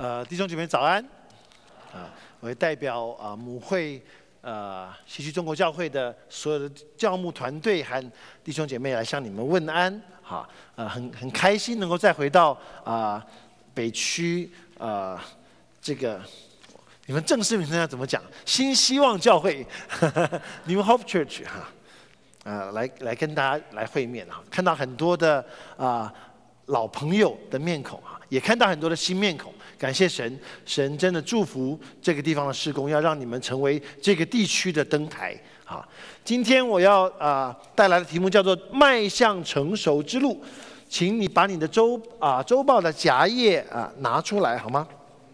弟兄姐妹早安！我会代表母会西区中国教会的所有的教牧团队和弟兄姐妹来向你们问安。很开心能够再回到北区这个你们正式名称要怎么讲？新希望教会New Hope Church 来跟大家来会面看到很多的老朋友的面孔也看到很多的新面孔。感谢神，神真的祝福这个地方的事工，要让你们成为这个地区的灯台。今天我要带来的题目叫做“迈向成熟之路”，请你把你的周报的夹页拿出来好吗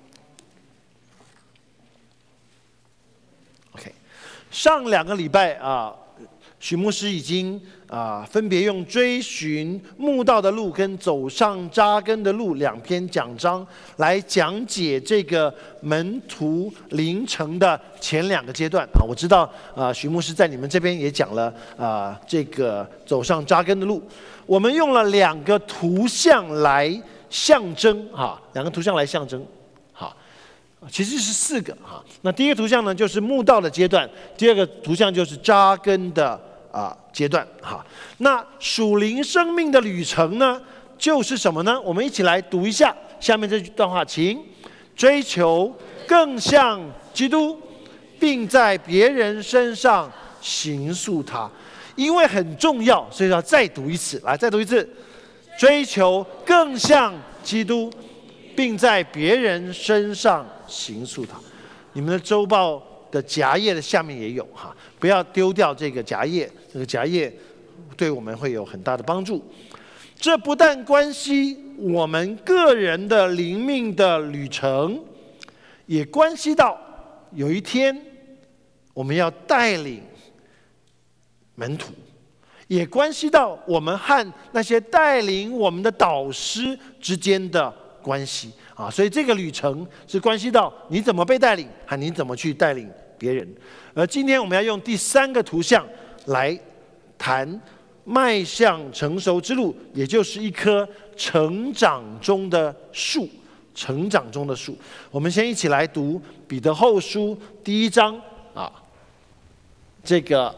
？OK， 上2个礼拜许牧师已经分别用追寻慕道的路跟走上扎根的路2篇讲章来讲解这个门徒灵程的前2个阶段我知道许牧师在你们这边也讲了这个走上扎根的路。我们用了2个图像来象征2个图像来象征其实是4个那第一个图像呢就是慕道的阶段，第2个图像就是扎根的阶段那属灵生命的旅程呢，就是什么呢？我们一起来读一下下面这段话，请追求更像基督，并在别人身上形塑他。因为很重要，所以要再读一次，来再读一次，追求更像基督，并在别人身上形塑他。你们的周报的夹页的下面也有不要丢掉这个夹页，这个夹页对我们会有很大的帮助。这不但关系我们个人的灵命的旅程，也关系到有一天我们要带领门徒，也关系到我们和那些带领我们的导师之间的关系所以这个旅程是关系到你怎么被带领和你怎么去带领别人。而今天我们要用第3个图像来谈迈向成熟之路，也就是一棵成长中的树。成长中的树，我们先一起来读彼得后书第1章这个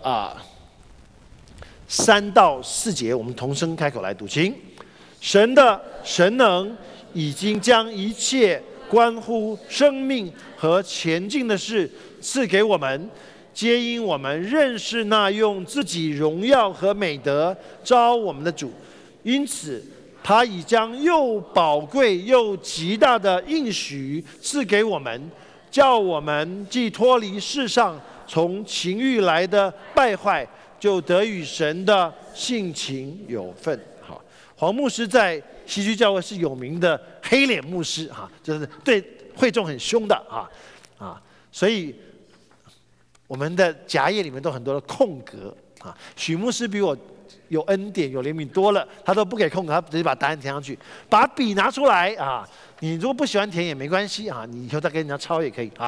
3到4节，我们同声开口来读，请。神的神能已经将一切关乎生命和前进的事赐给我们，皆因我们认识那用自己荣耀和美德召我们的主。因此他已将又宝贵又极大的应许赐给我们，叫我们既脱离世上从情欲来的败坏，就得与神的性情有份。黄牧师在西区教会是有名的黑脸牧师就是对会众很凶的所以我们的夹页里面都很多的空格许牧师比我有恩典有怜悯多了，他都不给空格，他直接把答案填上去，把笔拿出来你如果不喜欢填也没关系你以后再跟人家抄也可以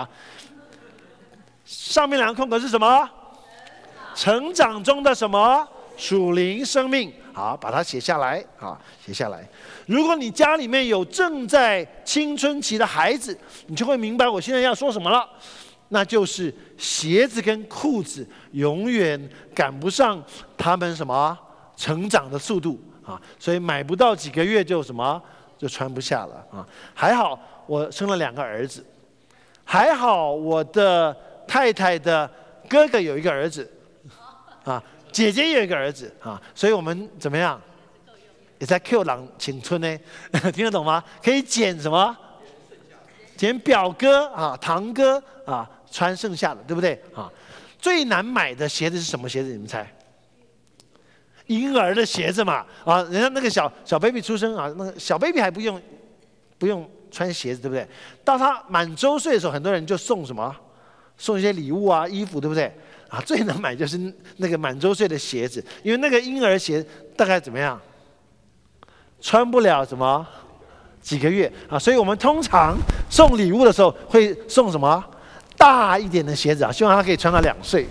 上面2个空格是什么？成长中的什么？属灵生命。好，把它写下来写下来。如果你家里面有正在青春期的孩子，你就会明白我现在要说什么了，那就是鞋子跟裤子永远赶不上他们什么成长的速度所以买不到几个月就什么就穿不下了还好我生了2个儿子，还好我的太太的哥哥有1个儿子姐姐也有1个儿子所以我们怎么样也在 Q 人青春呢听得懂吗？可以捡什么？捡表哥堂哥穿剩下的，对不对最难买的鞋子是什么鞋子？你们猜？婴儿的鞋子嘛人家那个小 baby 出生那个小 baby 还不用穿鞋子，对不对？到他满周岁的时候，很多人就送什么？送一些礼物衣服，对不对最难买就是那个满周岁的鞋子，因为那个婴儿鞋大概怎么样？穿不了什么几个月所以我们通常送礼物的时候会送什么？大一点的鞋子希望他可以穿到2岁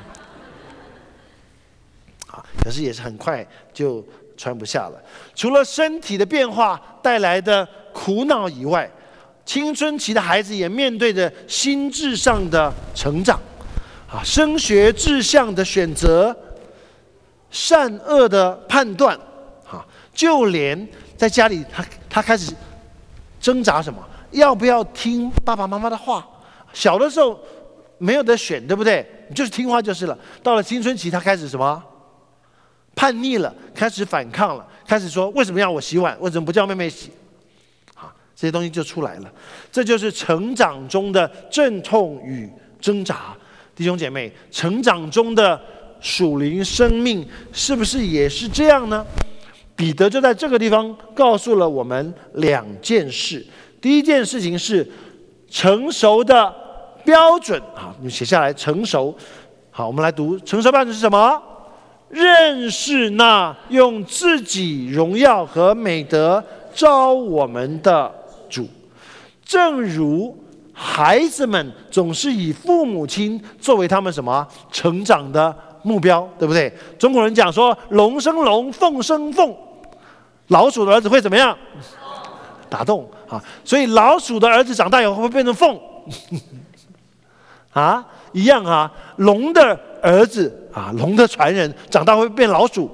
可是也是很快就穿不下了。除了身体的变化带来的苦恼以外， 青春期的孩子也面对着心智上的成长，升学志向的选择，善恶的判断，就连在家里他开始挣扎什么，要不要听爸爸妈妈的话？小的时候没有得选，对不对？你就是听话就是了。到了青春期，他开始什么？叛逆了，开始反抗了，开始说为什么要我洗碗？为什么不叫妹妹洗？这些东西就出来了。这就是成长中的阵痛与挣扎。弟兄姐妹，成长中的属灵生命是不是也是这样呢？彼得就在这个地方告诉了我们两件事。第一件事情是成熟的标准，你写下来，成熟。好，我们来读成熟标准是什么？认识那用自己荣耀和美德招我们的主，正如孩子们总是以父母亲作为他们什么成长的目标，对不对？中国人讲说龙生龙，凤生凤，老鼠的儿子会怎么样？打洞啊！所以老鼠的儿子长大以后会变成凤一样啊。龙的儿子龙的传人长大会变老鼠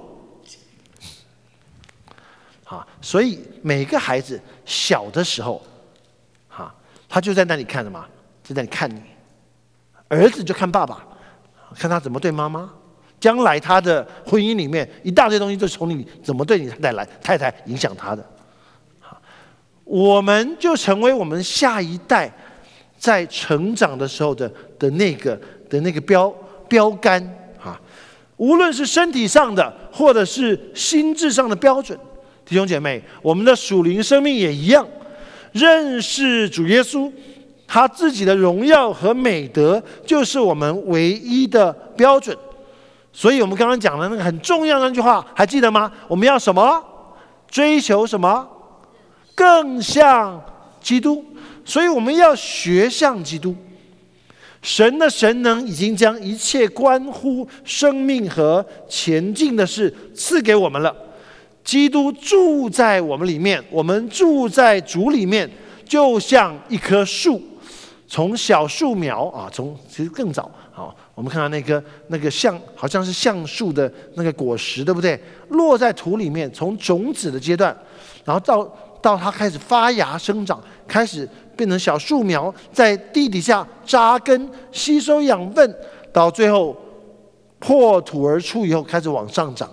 所以每个孩子小的时候他就在那里看什么？就在那里看你。儿子就看爸爸，看他怎么对妈妈。将来他的婚姻里面一大堆东西就从你怎么对你太太影响他的。我们就成为我们下一代在成长的时候的那个标杆无论是身体上的或者是心智上的标准。弟兄姐妹，我们的属灵生命也一样，认识主耶稣，他自己的荣耀和美德就是我们唯一的标准。所以我们刚刚讲的那个很重要的那句话还记得吗？我们要什么？追求什么？更像基督。所以我们要学像基督。神的神能已经将一切关乎生命和前进的事赐给我们了。基督住在我们里面，我们住在主里面，就像一棵树，从小树苗其实更早我们看到那个好像是橡树的那个果实，对不对？落在土里面，从种子的阶段，然后到它开始发芽生长，开始变成小树苗，在地底下扎根，吸收养分，到最后破土而出以后，开始往上长，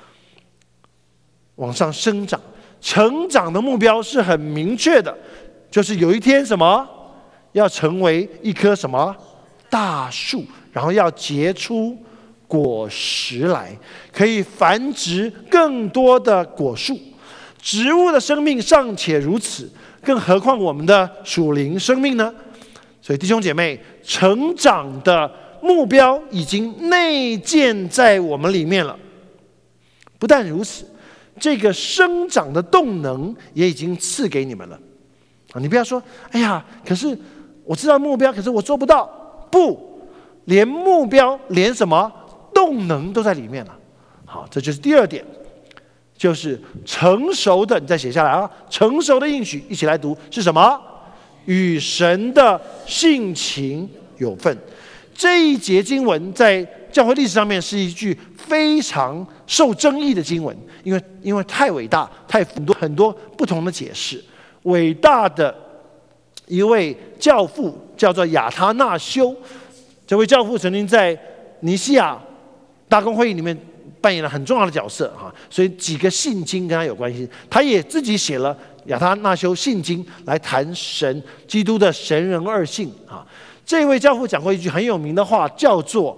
往上生长。成长的目标是很明确的，就是有一天什么？要成为一棵什么大树，然后要结出果实来，可以繁殖更多的果树。植物的生命尚且如此，更何况我们的属灵生命呢？所以弟兄姐妹，成长的目标已经内建在我们里面了。不但如此，这个生长的动能也已经赐给你们了。你不要说，哎呀，可是我知道目标，可是我做不到。不，连目标，连什么动能都在里面了。好，这就是第二点。就是成熟的，你再写下来成熟的应许，一起来读是什么？与神的性情有份。这一节经文在教会历史上面是一句非常受争议的经文，因为太伟大，很多不同的解释。伟大的一位教父叫做亚他那修，这位教父曾经在尼西亚大公会议里面扮演了很重要的角色所以几个信经跟他有关系。他也自己写了亚他那修信经来谈神基督的神人二性这位教父讲过一句很有名的话，叫做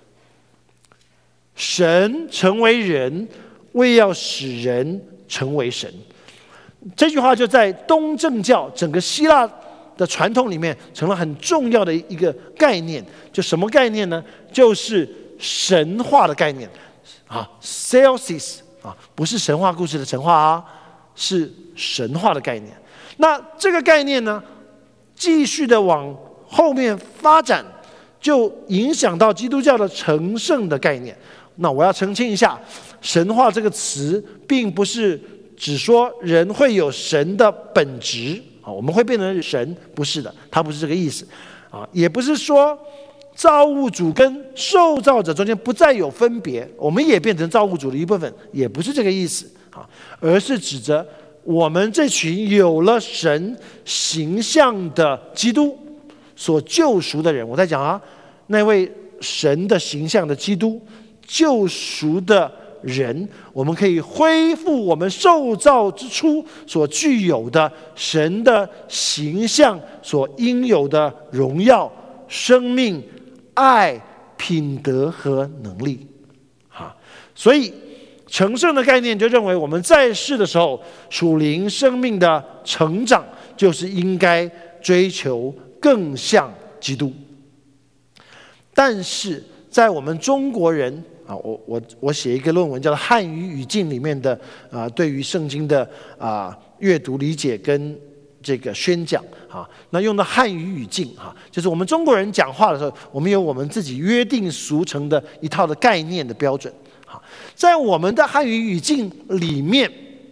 神成为人，为要使人成为神。这句话就在东正教整个希腊的传统里面成了很重要的一个概念。就什么概念呢？就是神话的概念Celsis 不是神话故事的神话是神话的概念。那这个概念呢，继续的往后面发展，就影响到基督教的成圣的概念。那我要澄清一下，神话这个词并不是只说人会有神的本质啊，我们会变成神，不是的，它不是这个意思啊，也不是说造物主跟受造者中间不再有分别，我们也变成造物主的一部分，也不是这个意思啊，而是指着我们这群有了神形象的基督所救赎的人。我在讲啊，那位神的形象的基督救赎的人，我们可以恢复我们受造之初所具有的神的形象所应有的荣耀、生命、爱、品德和能力。所以成圣的概念就认为我们在世的时候，属灵生命的成长就是应该追求更像基督。但是在我们中国人啊，我写一个论文叫做《汉语语境》里面的对于圣经的阅读理解跟这个宣讲啊，那用的汉语语境啊，就是我们中国人讲话的时候，我们有我们自己约定俗成的一套的概念的标准啊，在我们的汉语语境里面，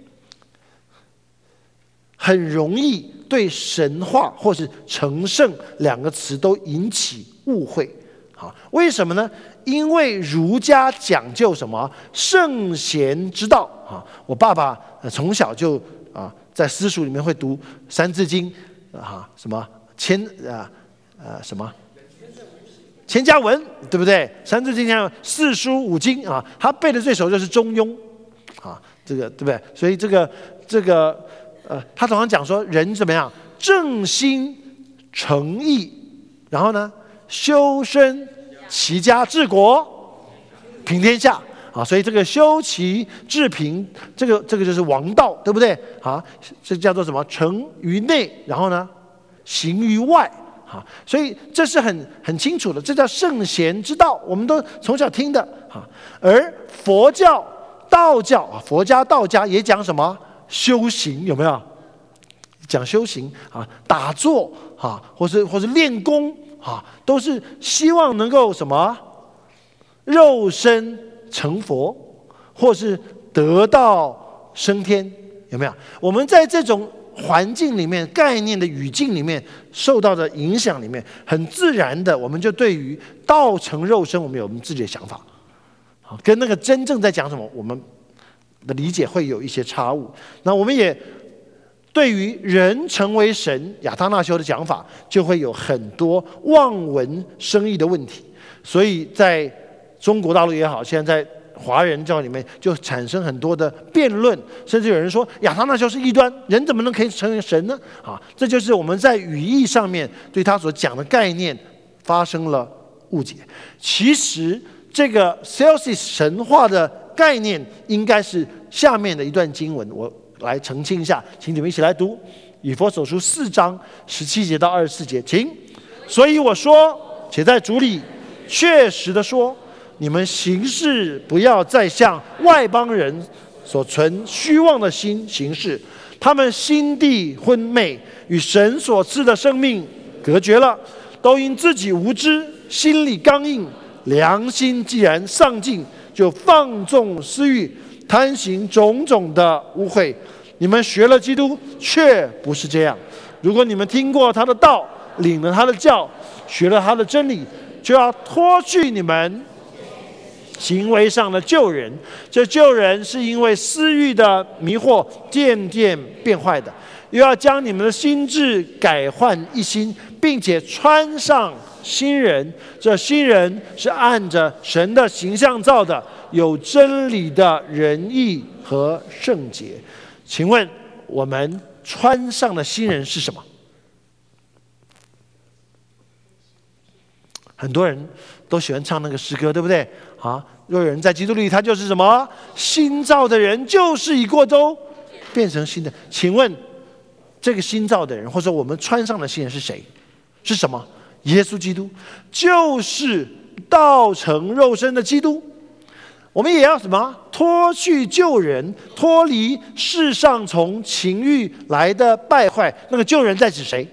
很容易对神话或是成圣两个词都引起误会。为什么呢？因为儒家讲究什么？圣贤之道啊！我爸爸从小就在私塾里面会读《三字经》什么什么千家文，对不对？三字经像四书五经啊，他背的最熟就是《中庸》啊，这个对不对？所以这个他总常讲说人怎么样？正心诚意，然后呢？修身齐家治国平天下啊，所以这个修齐治平，这个就是王道，对不对啊？这叫做什么？诚于内，然后呢，行于外啊。所以这是很清楚的，这叫圣贤之道，我们都从小听的啊。而佛教、道教啊，佛家、道家也讲什么？修行，有没有？讲修行啊，打坐啊，或是练功。都是希望能够什么肉身成佛，或是得道升天，有没有？我们在这种环境里面、概念的语境里面受到的影响里面，很自然的，我们就对于道成肉身，我们有我们自己的想法，跟那个真正在讲什么，我们的理解会有一些差误。那我们也对于人成为神，亚他那修的讲法就会有很多望文生义的问题，所以在中国大陆也好，现在在华人教里面就产生很多的辩论，甚至有人说亚他那修是异端，人怎么可以成为神呢？这就是我们在语义上面对他所讲的概念发生了误解。其实这个 Celsus 神话的概念应该是下面的一段经文，我来澄清一下，请你们一起来读以弗所书4章17节到24节，请。所以我说，且在主里确实的说，你们行事不要再像外邦人所存虚妄的心行事，他们心地昏昧，与神所赐的生命隔绝了，都因自己无知，心里刚硬，良心既然丧尽，就放纵私欲，贪行种种的污秽。你们学了基督，却不是这样。如果你们听过他的道，领了他的教，学了他的真理，就要脱去你们行为上的旧人。这旧人是因为私欲的迷惑渐渐变坏的，又要将你们的心志改换一新，并且穿上新人。这新人是按着神的形象造的，有真理的仁义和圣洁。请问我们穿上的新人是什么？很多人都喜欢唱那个诗歌，对不对？若有人在基督里，他就是什么？新造的人，旧事已过，都变成新的。请问这个新造的人，或者说我们穿上的新人是谁？是什么？耶稣基督，就是道成肉身的基督。我们也要什么？脱去旧人，脱离世上从情欲来的败坏。那个旧人在指谁？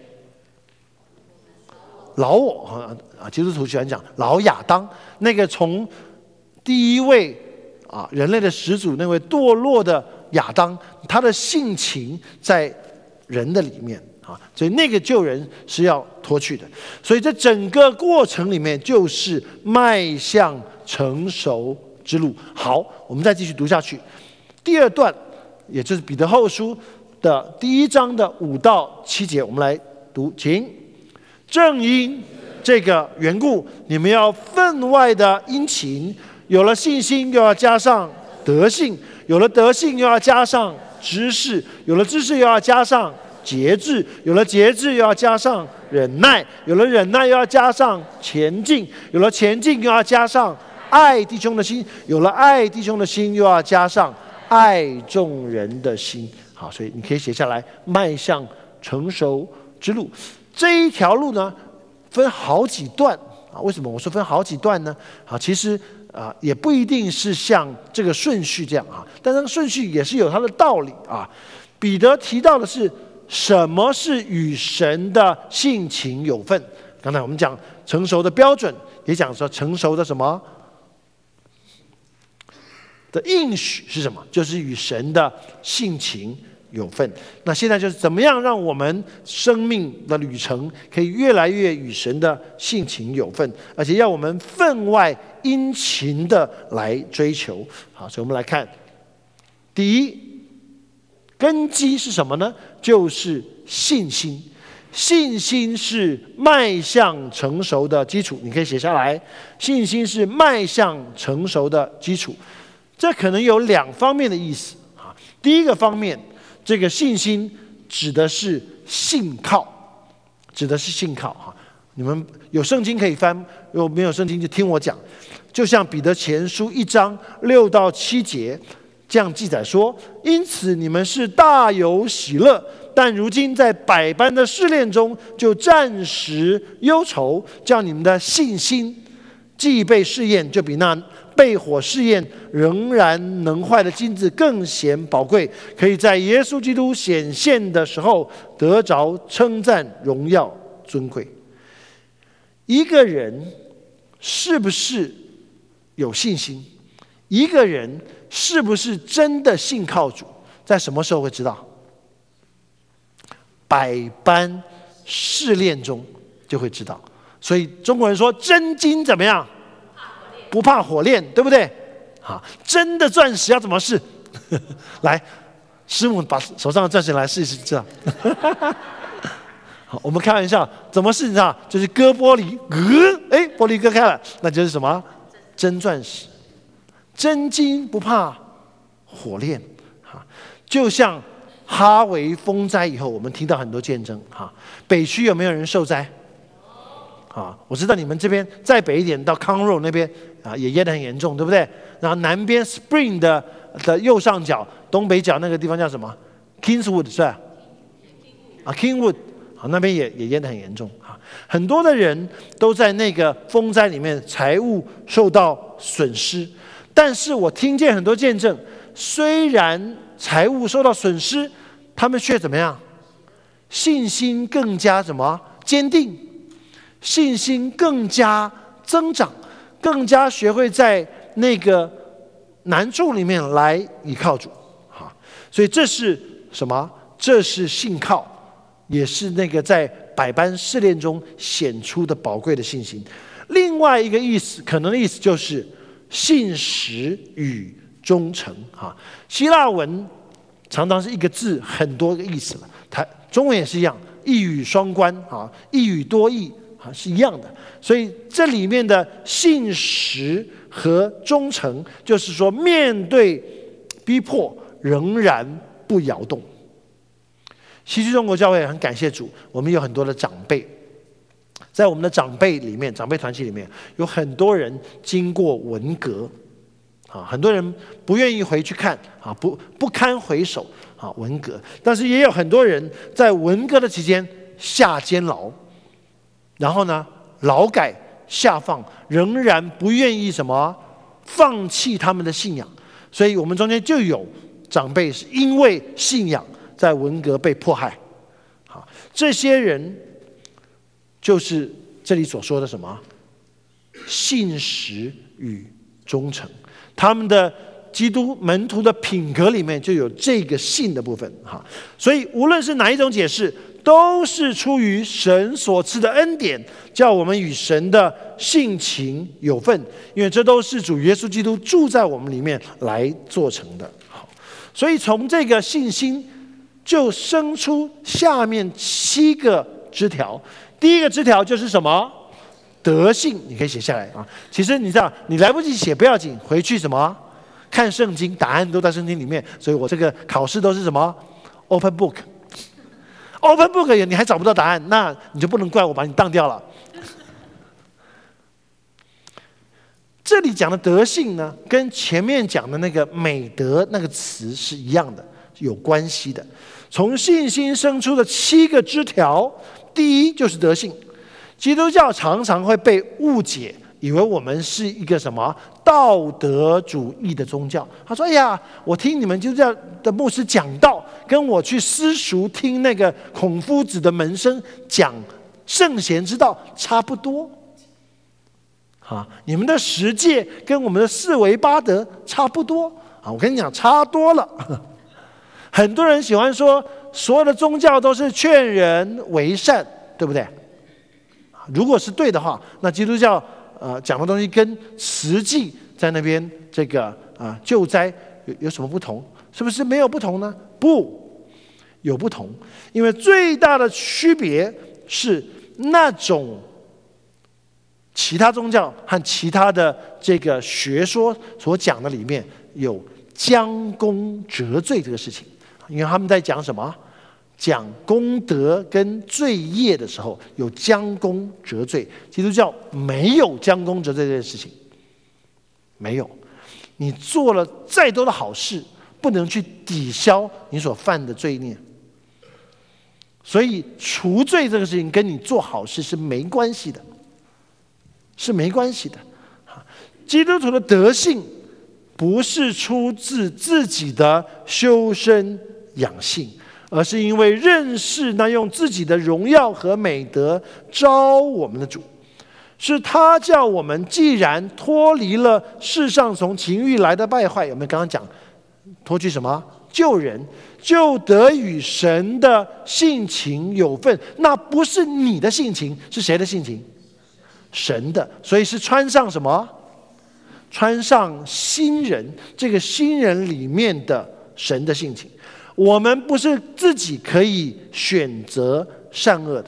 老我基督徒喜欢讲老亚当，那个从第一位人类的始祖，那位堕落的亚当，他的性情在人的里面所以那个旧人是要脱去的。所以这整个过程里面就是迈向成熟之路。好，我们再继续读下去。第二段，也就是彼得后书的第1章的5到7节，我们来读，请。正因这个缘故，你们要分外的殷勤，有了信心又要加上德性，有了德性又要加上知识，有了知识又要加上节制，有了节制又要加上忍耐，有了忍耐又要加上前进，有了前进又要加上爱弟兄的心，有了爱弟兄的心又要加上爱众人的心。好，所以你可以写下来，迈向成熟之路。这一条路呢，分好几段啊。为什么我说分好几段呢？好，其实也不一定是像这个顺序这样啊，但这个顺序也是有它的道理啊。彼得提到的是什么是与神的性情有份。刚才我们讲成熟的标准，也讲说成熟的什么的应许是什么，就是与神的性情有份。那现在就是怎么样让我们生命的旅程可以越来越与神的性情有份，而且要我们分外殷勤的来追求。好，所以我们来看，第一根基是什么呢？就是信心。信心是迈向成熟的基础，你可以写下来。信心是迈向成熟的基础，这可能有2方面的意思啊。第一个方面，这个信心指的是信靠，指的是信靠哈。你们有圣经可以翻，如果没有圣经就听我讲。就像彼得前书1章6到7节这样记载说：因此你们是大有喜乐，但如今在百般的试炼中，就暂时忧愁，叫你们的信心既被试验，就比那被火试验仍然能坏的金子更显宝贵，可以在耶稣基督显现的时候得着称赞、荣耀、尊贵。一个人是不是有信心，一个人是不是真的信靠主，在什么时候会知道？百般试炼中就会知道。所以中国人说真金怎么样？不怕火炼，对不对？好，真的钻石要怎么试？来，师母把手上的钻石来试一试，这样。好，我们开玩笑，怎么试？你知道，就是割玻璃，玻璃割开了，那就是什么？真钻石。真金不怕火炼，就像哈维风灾以后，我们听到很多见证。北区有没有人受灾？我知道你们这边再北一点到康肉那边也淹得很严重，对不对？然后南边 Spring 的右上角、东北角那个地方叫什么 ？Kingswood 是吧？Kingwood 那边也淹得很严重。很多的人都在那个风灾里面财务受到损失，但是我听见很多见证，虽然财务受到损失，他们却怎么样？信心更加什么坚定？信心更加增长，更加学会在那个难处里面来依靠主。所以这是什么？这是信靠，也是那个在百般试炼中显出的宝贵的信心。另外一个意思，可能的意思就是信实与忠诚。希腊文常常是一个字很多个意思了，中文也是一样，一语双关，一语多义是一样的。所以这里面的信实和忠诚，就是说面对逼迫仍然不摇动。西区中国教会很感谢主，我们有很多的长辈，在我们的长辈里面，长辈团体里面有很多人经过文革，很多人不愿意回去看，不堪回首文革，但是也有很多人在文革的期间下监牢，然后呢劳改下放，仍然不愿意什么放弃他们的信仰。所以我们中间就有长辈是因为信仰在文革被迫害。这些人就是这里所说的什么信实与忠诚，他们的基督门徒的品格里面就有这个信的部分。所以无论是哪一种解释， 都是出于神所赐的恩典，叫我们与神的性情有份，因为这都是主耶稣基督住在我们里面来做成的。好，所以从这个信心就生出下面7个枝条。第一个枝条就是什么？德性，你可以写下来啊。其实你知道，你来不及写不要紧，回去什么？看圣经，答案都在圣经里面。所以我这个考试都是什么 ？Open book。Open book 你还找不到答案，那你就不能怪我把你当掉了。这里讲的德性呢，跟前面讲的那个美德那个词是一样的，有关系的。从信心生出的7个枝条，第一就是德性。基督教常常会被误解，以为我们是一个什么道德主义的宗教。他说：“哎呀，我听你们基督教的牧师讲道，跟我去私塾听那个孔夫子的门生讲圣贤之道差不多。你们的十诫跟我们的四维八德差不多。我跟你讲，差多了。很多人喜欢说，所有的宗教都是劝人为善，对不对？如果是对的话，那基督教讲的东西跟实际在那边这个救灾有什么不同？是不是没有不同呢？不，有不同。因为最大的区别是那种其他宗教和其他的这个学说所讲的里面有将功折罪这个事情，因为他们在讲什么？讲功德跟罪业的时候有将功折罪，基督教没有将功折罪这件事情，没有。你做了再多的好事，不能去抵消你所犯的罪孽。所以除罪这个事情跟你做好事是没关系的，是没关系的。基督徒的德性不是出自自己的修身养性，而是因为认识那用自己的荣耀和美德招我们的主，是他叫我们既然脱离了世上从情欲来的败坏，有没有刚刚讲脱去什么？救人，就得与神的性情有份。那不是你的性情，是谁的性情？神的。所以是穿上什么？穿上新人，这个新人里面的神的性情。我们不是自己可以选择善恶的，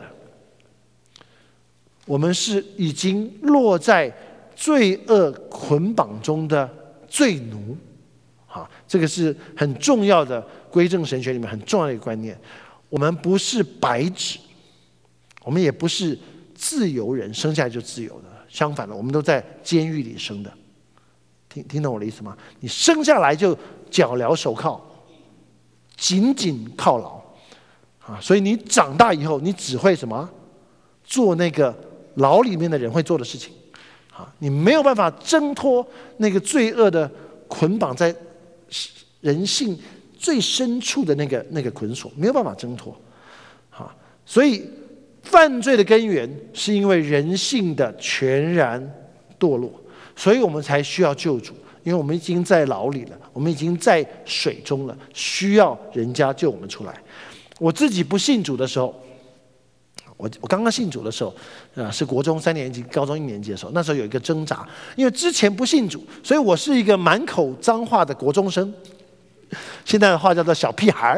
我们是已经落在罪恶捆绑中的罪奴。这个是很重要的归正神学里面很重要的一个观念。我们不是白纸，我们也不是自由人，生下来就自由的。相反的，我们都在监狱里生的。听懂我的意思吗？你生下来就脚镣手铐，紧紧铐牢所以你长大以后，你只会什么？做那个牢里面的人会做的事情你没有办法挣脱那个罪恶的捆绑在人性最深处的那个捆锁，没有办法挣脱所以犯罪的根源是因为人性的全然堕落，所以我们才需要救主，因为我们已经在牢里了，我们已经在水中了，需要人家救我们出来。我自己不信主的时候，我刚刚信主的时候是国中3年级高中1年级的时候，那时候有一个挣扎，因为之前不信主，所以我是一个满口脏话的国中生，现在的话叫做小屁孩。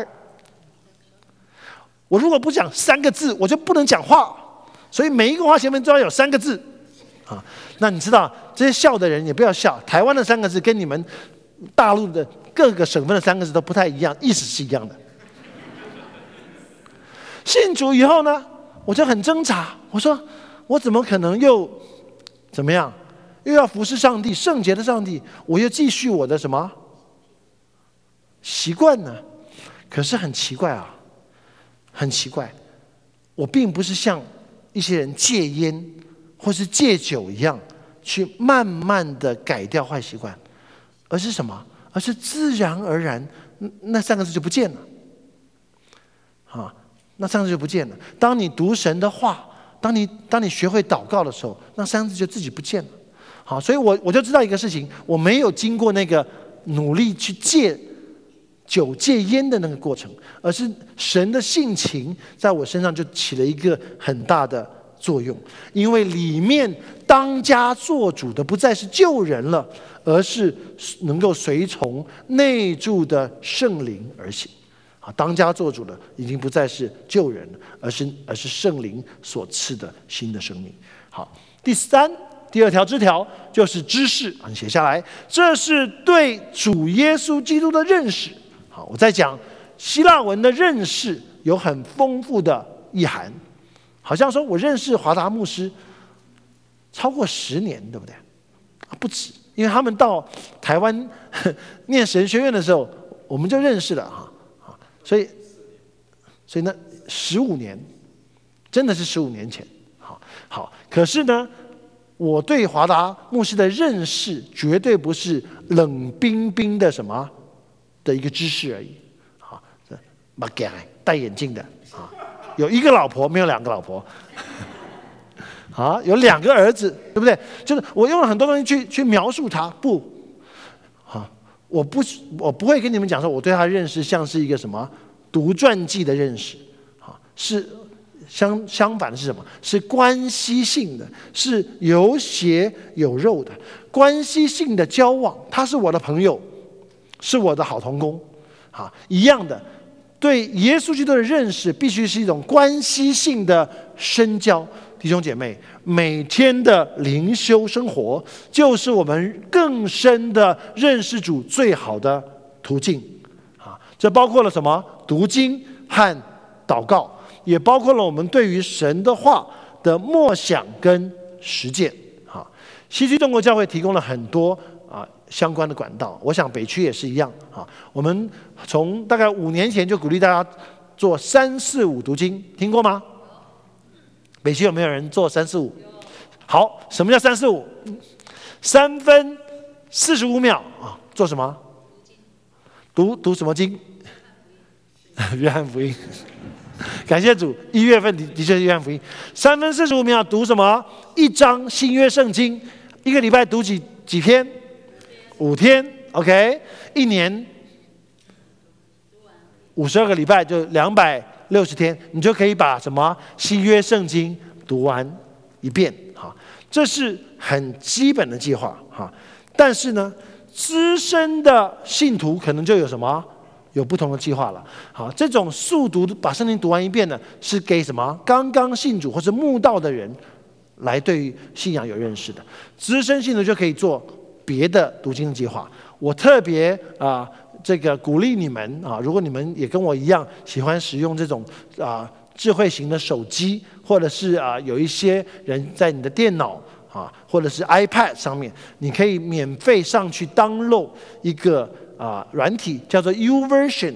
我如果不讲3个字，我就不能讲话，所以每一个话前面都要有3个字那你知道这些笑的人也不要笑，台湾的3个字跟你们大陆的各个省份的3个字都不太一样，意思是一样的。信主以后呢，我就很挣扎，我说我怎么可能又怎么样，又要服侍上帝，圣洁的上帝，我又继续我的什么习惯呢？可是很奇怪很奇怪，我并不是像一些人戒烟或是戒酒一样去慢慢的改掉坏习惯，而是什么？而是自然而然那3个字就不见了那3个字就不见了。当你读神的话，当你学会祷告的时候，那3个字就自己不见了所以我就知道一个事情，我没有经过那个努力去戒酒戒烟的那个过程，而是神的性情在我身上就起了一个很大的作用。因为里面当家做主的不再是救人了，而是能够随从内住的圣灵而行。当家做主的已经不再是救人了，而是圣灵所赐的新的生命。好，第二条枝条就是知识，你写下来，这是对主耶稣基督的认识。好，我在讲希腊文的认识有很丰富的意涵，好像说我认识华达牧师超过10年，对不对？不止，因为他们到台湾念神学院的时候，我们就认识了所以呢，15年，真的是15年前。好，可是呢，我对华达牧师的认识绝对不是冷冰冰的什么的一个知识而已。戴眼镜的有1个老婆，没有2个老婆。有2个儿子，对不对？就是我用了很多东西去描述他，我不会跟你们讲说我对他的认识像是一个什么读传记的认识，是相反的是什么？是关系性的，是有血有肉的关系性的交往。他是我的朋友，是我的好同工，一样的。对耶稣基督的认识必须是一种关系性的深交。弟兄姐妹，每天的灵修生活就是我们更深的认识主最好的途径。这包括了什么？读经和祷告，也包括了我们对于神的话的默想跟实践。西区中国教会提供了很多相关的管道，我想北区也是一样。我们从大概5年前就鼓励大家做345读经，听过吗？北区有没有人做345？好，什么叫345？3分45秒做什么？读什么经？约翰福音。感谢主，1月份的确是约翰福音。3分45秒读什么？1章新约圣经，1个礼拜读几篇？5天 ，OK， 1年52个礼拜就260天，你就可以把什么新约圣经读完一遍。这是很基本的计划。但是呢，资深的信徒可能就有什么？有不同的计划了。这种速读把圣经读完一遍呢，是给什么？刚刚信主或是慕道的人来对于信仰有认识的。资深信徒就可以做别的读经计划。我特别这个鼓励你们如果你们也跟我一样喜欢使用这种智慧型的手机，或者是有一些人在你的电脑或者是 iPad 上面，你可以免费上去 download 一个软体，叫做 YouVersion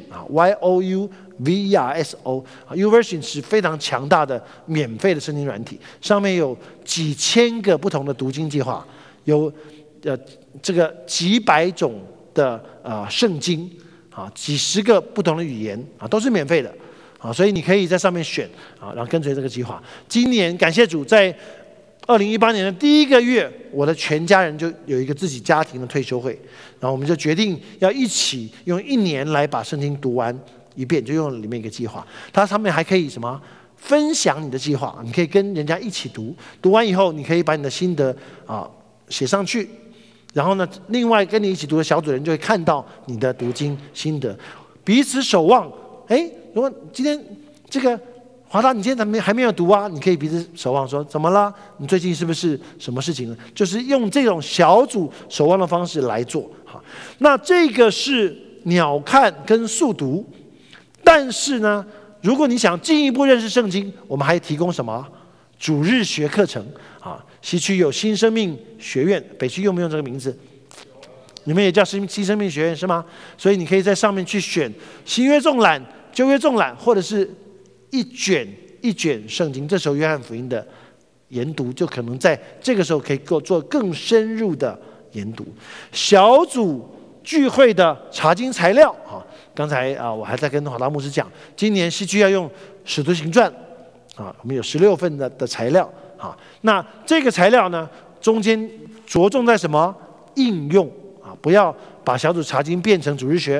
YouVersion 是非常强大的免费的圣经软体，上面有几千个不同的读经计划，有这个几百种的圣经几十个不同的语言都是免费的所以你可以在上面选然后跟随这个计划。今年感谢主，在2018年的第1个月，我的全家人就有一个自己家庭的退休会，然后我们就决定要一起用1年来把圣经读完一遍，就用了里面一个计划。它上面还可以什么？分享你的计划，你可以跟人家一起读，读完以后你可以把你的心得写上去，然后呢，另外跟你一起读的小组人就会看到你的读经心得，彼此守望。如果今天这个华达，你今天还没有读啊？你可以彼此守望说，怎么了？你最近是不是什么事情呢？就是用这种小组守望的方式来做。那这个是鸟看跟速读，但是呢，如果你想进一步认识圣经，我们还提供什么？主日学课程西区有新生命学院，北区用不用这个名字？你们也叫新生命学院是吗？所以你可以在上面去选新约纵览、旧约纵览，或者是一卷圣经。这时候约翰福音的研读就可能在这个时候可以做更深入的研读。小组聚会的查经材料刚才我还在跟华达牧师讲，今年西区要用使徒行传我们有16份的材料那这个材料呢，中间着重在什么？应用不要把小组查经变成主日学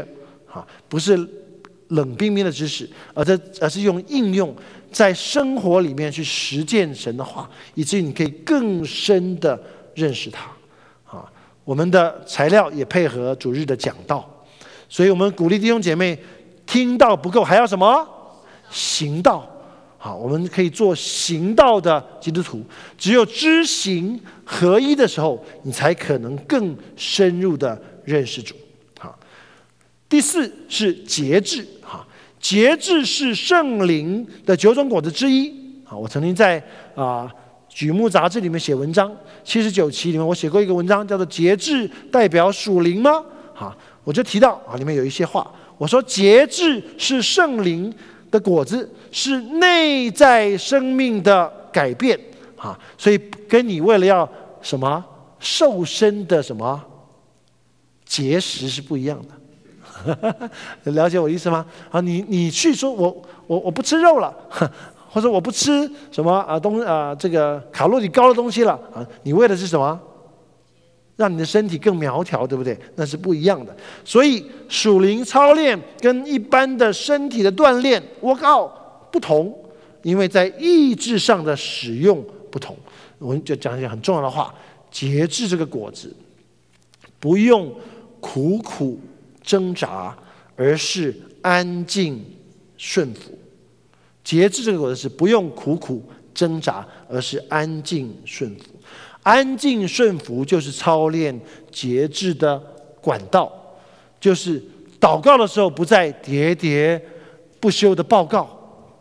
不是冷冰冰的知识，而是用应用在生活里面去实践神的话，以至于你可以更深的认识他。我们的材料也配合主日的讲道，所以我们鼓励弟兄姐妹，听道不够，还要什么？行道。我们可以做行道的基督徒。只有知行合一的时候，你才可能更深入的认识主。第四是节制。节制是圣灵的9种果子之一。我曾经在举目杂志里面写文章，79期里面我写过一个文章，叫做节制代表属灵吗？我就提到里面有一些话，我说节制是圣灵的果子，是内在生命的改变。所以跟你为了要什么瘦身的什么节食是不一样的。了解我的意思吗？你去说我不吃肉了，或者我不吃什么这个卡路里高的东西了你为的是什么？让你的身体更苗条，对不对？那是不一样的。所以属灵操练跟一般的身体的锻炼 workout 不同，因为在意志上的使用不同。我们就讲一些很重要的话：节制这个果子，不用苦苦挣扎，而是安静顺服。节制这个果子是不用苦苦挣扎，而是安静顺服。安静顺服就是操练节制的管道，就是祷告的时候不再喋喋不休的报告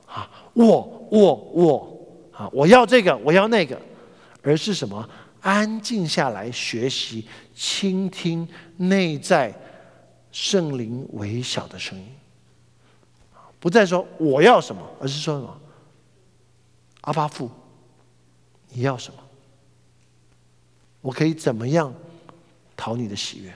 我要这个，我要那个，而是什么？安静下来学习倾听内在圣灵微小的声音，不再说我要什么，而是说什么？阿爸父，你要什么？我可以怎么样讨你的喜悦？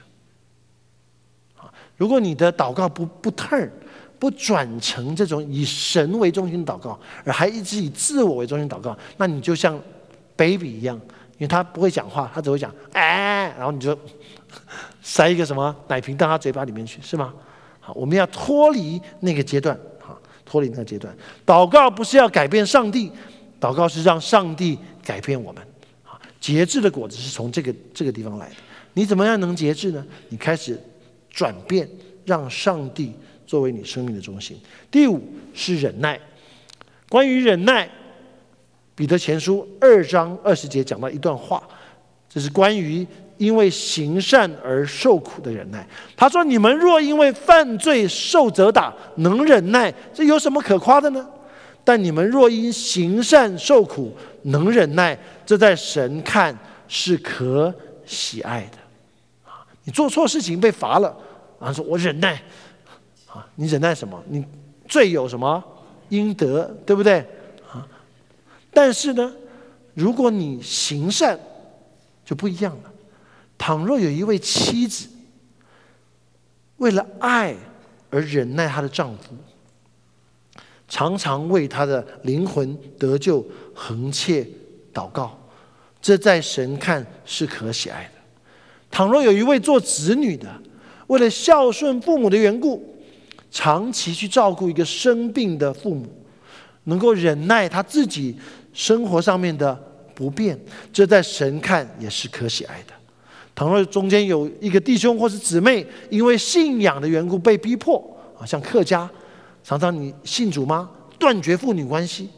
如果你的祷告不 turn， 不转成这种以神为中心的祷告，而还一直以自我为中心的祷告，那你就像 baby 一样，因为他不会讲话，他只会讲然后你就塞一个什么奶瓶到他嘴巴里面去，是吗？我们要脱离那个阶段，脱离那个阶段。祷告不是要改变上帝，祷告是让上帝改变我们。节制的果子是从这个地方来的。你怎么样能节制呢？你开始转变，让上帝作为你生命的中心。第五是忍耐。关于忍耐，彼得前书2章20节讲到一段话，这是关于因为行善而受苦的忍耐。他说：你们若因为犯罪受责打，能忍耐，这有什么可夸的呢？但你们若因行善受苦，能忍耐，这在神看是可喜爱的。你做错事情被罚了，说我忍耐，你忍耐什么？你罪有什么应得，对不对？但是呢，如果你行善，就不一样了。倘若有一位妻子为了爱而忍耐她的丈夫，常常为他的灵魂得救横切祷告，这在神看是可喜爱的。倘若有一位做子女的，为了孝顺父母的缘故，长期去照顾一个生病的父母，能够忍耐他自己生活上面的不便，这在神看也是可喜爱的。倘若中间有一个弟兄或是姊妹因为信仰的缘故被逼迫，像客家常常你信主吗？断绝父女关系，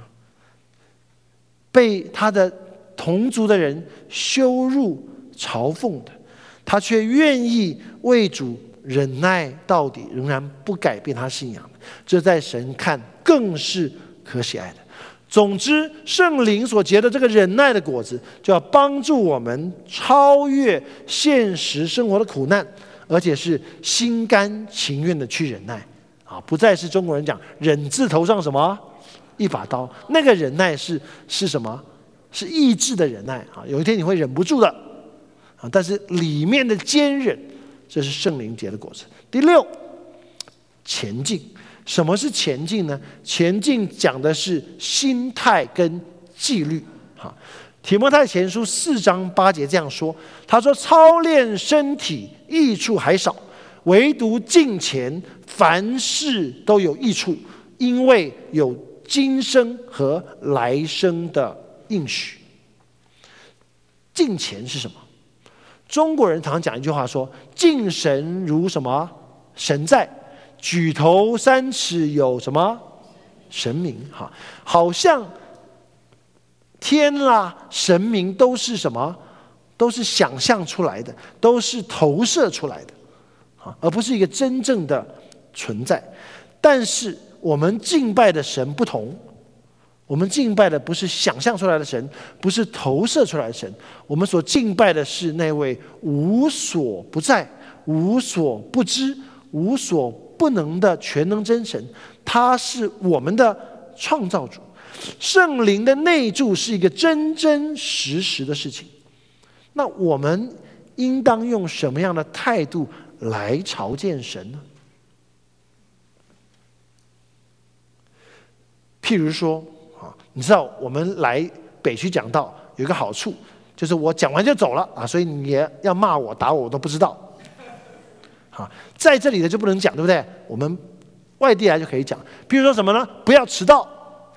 被他的同族的人羞辱嘲讽的，他却愿意为主忍耐到底，仍然不改变他信仰的，这在神看更是可喜爱的。总之，圣灵所结的这个忍耐的果子，就要帮助我们超越现实生活的苦难，而且是心甘情愿的去忍耐。不再是中国人讲忍字头上什么一把刀，那个忍耐是什么？是意志的忍耐。有一天你会忍不住的，但是里面的坚忍，这是圣灵结的果子。第六，前进。什么是前进呢？前进讲的是心态跟纪律。提摩太前书4章8节这样说，他说：操练身体益处还少， 唯独敬虔，凡事都有益处，因为有今生和来生的应许。敬虔是什么？中国人常讲一句话说：敬神如什么？神在。举头三尺有什么？神明。好像天啦、神明都是什么？都是想象出来的，都是投射出来的，而不是一个真正的存在。但是我们敬拜的神不同，我们敬拜的不是想象出来的神，不是投射出来的神，我们所敬拜的是那位无所不在、无所不知、无所不能的全能真神，他是我们的创造主。圣灵的内住是一个真真实实的事情。那我们应当用什么样的态度来朝见神呢？譬如说，你知道我们来北区讲道有一个好处，就是我讲完就走了啊，所以你也要骂我打我我都不知道。在这里的就不能讲，对不对？我们外地来就可以讲。比如说什么呢？不要迟到。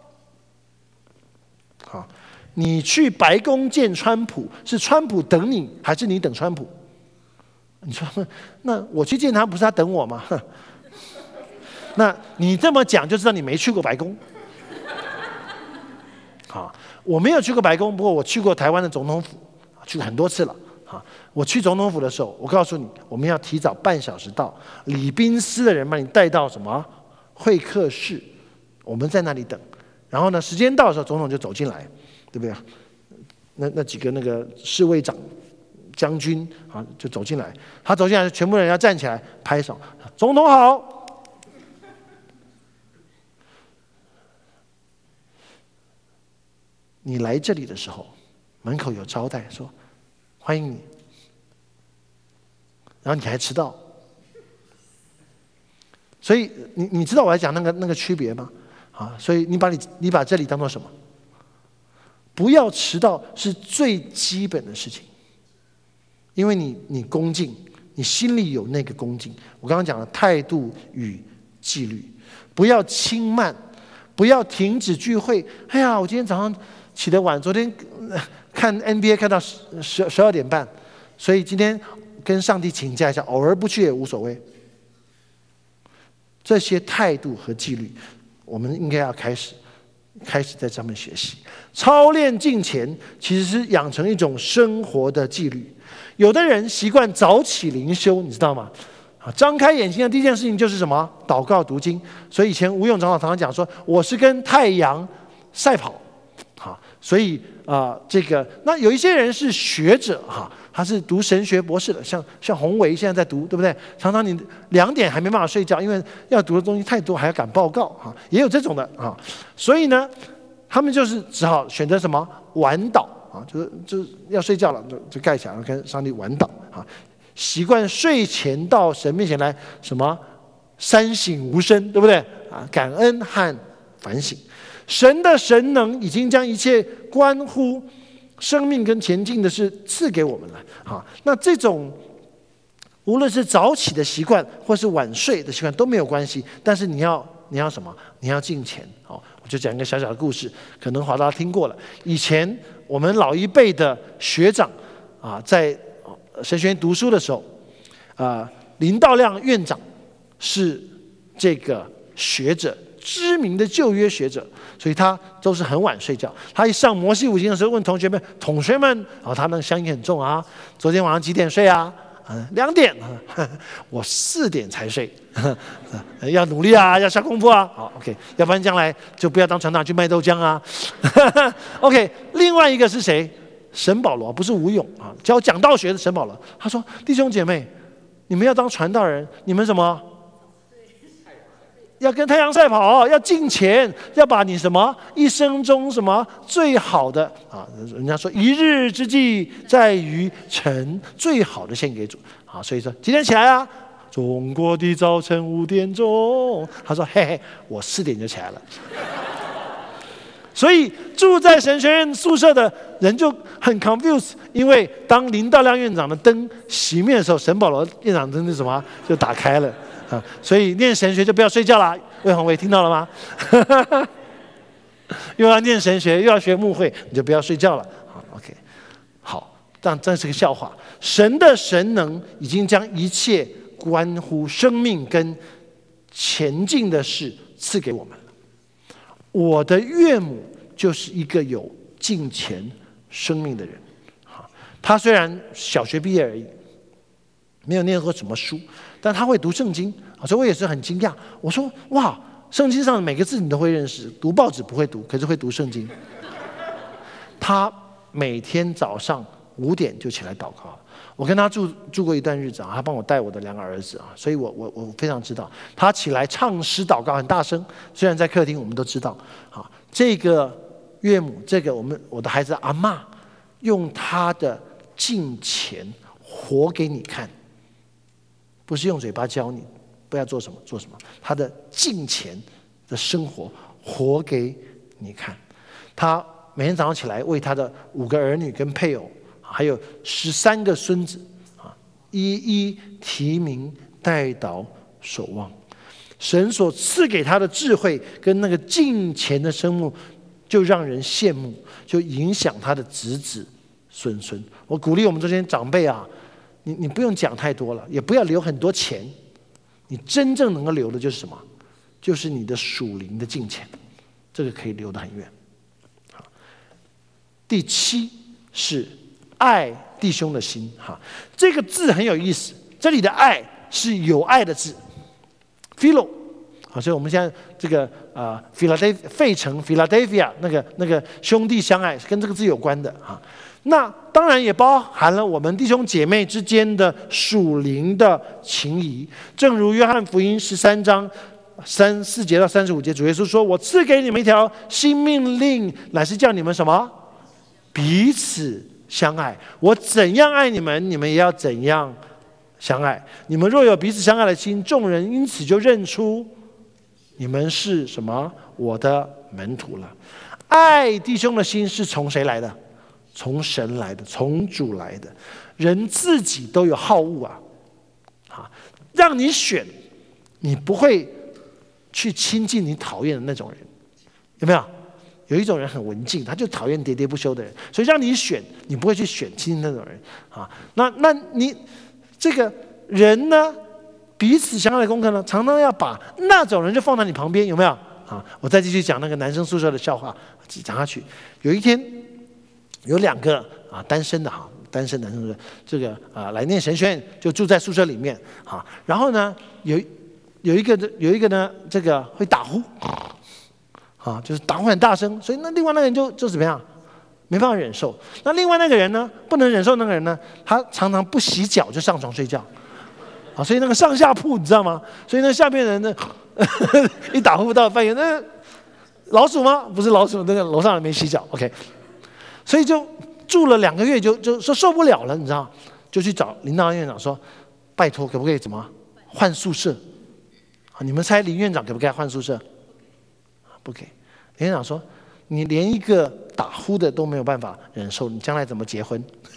你去白宫见川普，是川普等你，还是你等川普？你说，那我去见他，不是他等我吗？那你这么讲就知道你没去过白宫。我没有去过白宫，不过我去过台湾的总统府，去过很多次了。我去总统府的时候，我告诉你，我们要提早半小时到，礼宾司的人把你带到什么会客室，我们在那里等。然后呢，时间到的时候，总统就走进来，对不对？那几个那个侍卫长、将军就走进来。他走进来，全部人要站起来拍手，总统好。你来这里的时候，门口有招待说欢迎你，然后你还迟到，所以你知道我在讲那个区别吗？所以你把这里当作什么？不要迟到是最基本的事情，因为你恭敬，你心里有那个恭敬。我刚刚讲的态度与纪律，不要轻慢，不要停止聚会。哎呀，我今天早上起得晚，昨天看 NBA 看到12点半，所以今天跟上帝请假一下，偶尔不去也无所谓。这些态度和纪律，我们应该要开始在上面学习。操练敬虔其实是养成一种生活的纪律。有的人习惯早起灵修，你知道吗？张开眼睛的第一件事情就是什么？祷告读经。所以以前吴永长老常常讲说，我是跟太阳赛跑。所以那有一些人是学者他是读神学博士的，像洪维现在在读，对不对？常常你2点还没办法睡觉，因为要读的东西太多，还要赶报告也有这种的所以呢，他们就是只好选择什么晚祷就是要睡觉了就盖起来，跟上帝晚祷习惯睡前到神面前来什么三省吾身，对不对感恩和反省。神的神能已经将一切关乎生命跟前进的事赐给我们了那这种无论是早起的习惯或是晚睡的习惯都没有关系，但是你要什么？你要敬虔我就讲一个小小的故事，可能华大家听过了。以前我们老一辈的学长在神学院读书的时候林道亮院长是这个学者，知名的旧约学者，所以他都是很晚睡觉。他一上摩西五经的时候问同学们他那个乡音很重昨天晚上几点睡2点我4点才睡要努力要下功夫好 OK， 要不然将来就不要当传道去卖豆浆OK， 另外一个是谁？沈保罗，不是吴勇教讲道学的沈保罗。他说弟兄姐妹，你们要当传道人，你们什么？要跟太阳赛跑，要敬虔，要把你什么一生中什么最好的人家说一日之计在于晨，最好的献给主所以说几点起来中国的早晨5点钟。他说嘿嘿，我4点就起来了所以住在神学院宿舍的人就很 confused， 因为当林道亮院长的灯熄灭的时候，沈保罗院长灯是什么就打开了啊！所以念神学就不要睡觉啦。魏宏伟听到了吗？又要念神学，又要学牧会，你就不要睡觉了。好 ，OK， 好，但这是个笑话。神的神能已经将一切关乎生命跟前进的事赐给我们了。我的岳母就是一个有敬虔生命的人。他虽然小学毕业而已，没有念过什么书，但他会读圣经，所以我也是很惊讶。我说：哇，圣经上的每个字你都会认识，读报纸不会读，可是会读圣经。他每天早上5点就起来祷告。我跟他住过一段日子啊，他帮我带我的2个儿子啊，所以我非常知道，他起来唱诗祷告很大声，虽然在客厅我们都知道啊，这个岳母，这个我的孩子阿嬷，用他的敬虔活给你看，不是用嘴巴教你不要做什么做什么，他的敬虔的生活活给你看。他每天早上起来为他的5个儿女跟配偶，还有13个孙子啊，一一提名代祷守望。神所赐给他的智慧跟那个敬虔的生命，就让人羡慕，就影响他的子子孙孙。我鼓励我们这些长辈啊，你不用讲太多了，也不要留很多钱，你真正能够留的就是什么？就是你的属灵的敬虔，这个可以留得很远。第7是爱弟兄的心，这个字很有意思，这里的爱是有爱的字 ，philo， 所以我们现在这个费城 Philadelphia 那个兄弟相爱跟这个字有关的啊。那当然也包含了我们弟兄姐妹之间的属灵的情谊，正如约翰福音13章34节到35节，主耶稣说：“我赐给你们一条新命令，乃是叫你们什么？彼此相爱。我怎样爱你们，你们也要怎样相爱。你们若有彼此相爱的心，众人因此就认出你们是什么？我的门徒了。”爱弟兄的心是从谁来的？从神来的，从主来的。人自己都有好恶啊，让你选，你不会去亲近你讨厌的那种人，有没有？有一种人很文静，他就讨厌喋喋不休的人，所以让你选，你不会去选亲近那种人啊。那你这个人呢，彼此相爱的功课呢，常常要把那种人就放在你旁边，有没有啊？我再继续讲那个男生宿舍的笑话，讲下去。有一天，有2个单身的单身男生这个来念神学院，就住在宿舍里面啊。然后呢，有一个呢，这个会打呼。就是打呼很大声，所以那另外那个人就怎么样，没办法忍受。那另外那个人呢，不能忍受那个人呢，他常常不洗脚就上床睡觉，所以那个上下铺你知道吗？所以那下面的人呢，一打呼到半夜，那老鼠吗？不是老鼠，那个楼上人没洗脚。OK， 所以就住了2个月，就说受不了了，你知道，就去找林道院长说，拜托可不可以怎么换宿舍？你们猜林院长可不可以换宿舍？不给。林院长说：“你连一个打呼的都没有办法忍受，你将来怎么结婚？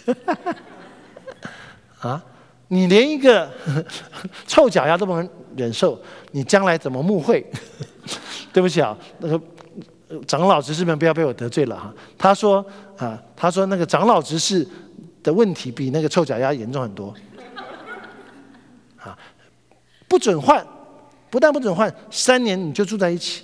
你连一个臭脚丫都不能忍受，你将来怎么牧会？”对不起啊，那个长老执事们不要被我得罪了哈。他说那个长老执事的问题比那个臭脚丫严重很多。不准换，不但不准换，3年你就住在一起。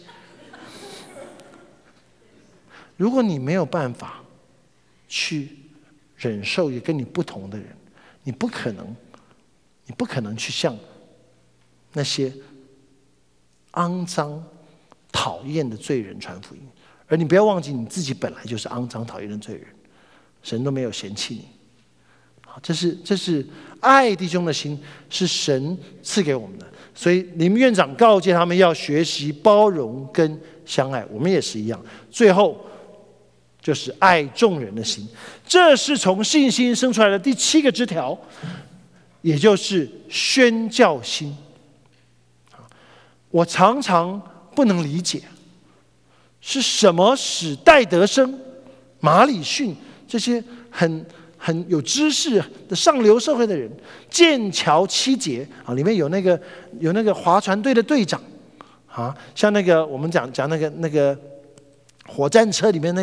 如果你没有办法去忍受一个跟你不同的人，你不可能去向那些肮脏、讨厌的罪人传福音。而你不要忘记，你自己本来就是肮脏、讨厌的罪人，神都没有嫌弃你。这是爱弟兄的心，是神赐给我们的。所以林院长告诫他们要学习包容跟相爱，我们也是一样。最后就是爱众人的心，这是从信心生出来的第7个枝条，也就是宣教心。我常常不能理解， 是什么使戴德生、马礼逊这些很有知识的上流社会的人，剑桥七杰啊，里面有那个划船队的队长啊，像那个我们讲那个火战车里面